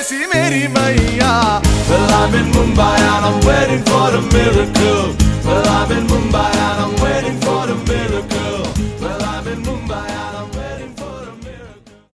सी मेरी मैया. Well, I'm in Mumbai and I'm waiting for a miracle. Well, I'm in Mumbai and